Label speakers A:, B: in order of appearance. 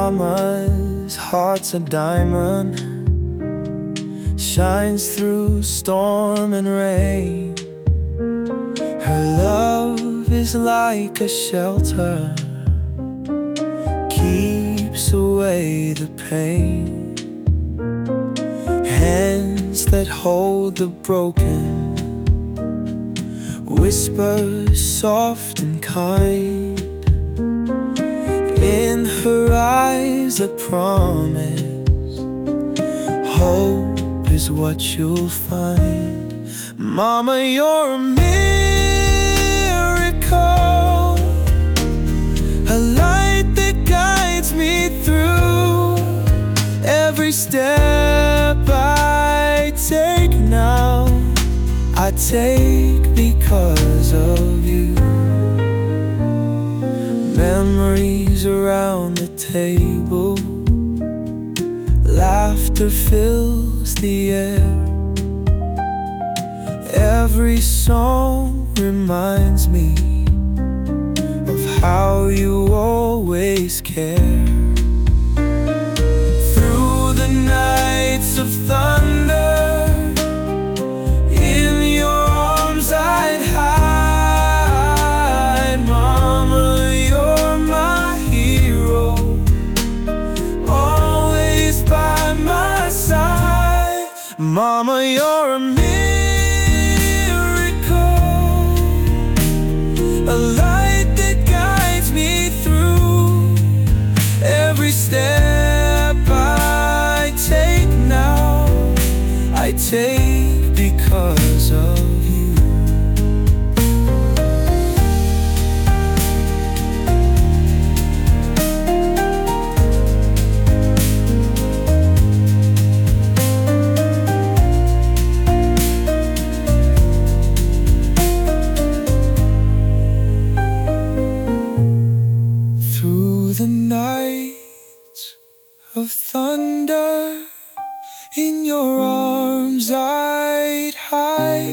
A: Mama's heart's a diamond, shines through storm and rain. Her love is like a shelter, keeps away the pain. Hands that hold the broken, whispers soft and kind. In her eyes a promise, hope is what you'll find. Mama, you're a miracle, a light that guides me through every step I take now. I take because of you. Memories around the table, laughter fills the air. Every song reminds me of how you always care. Through the nights of thunder, in your arms I'd hide. Mama, you're my hero, always by my side. Mama, you're a miracle, a light that guides me through every step I take now. I take because of you. Through the nights of thunder, in your arms I'd hide.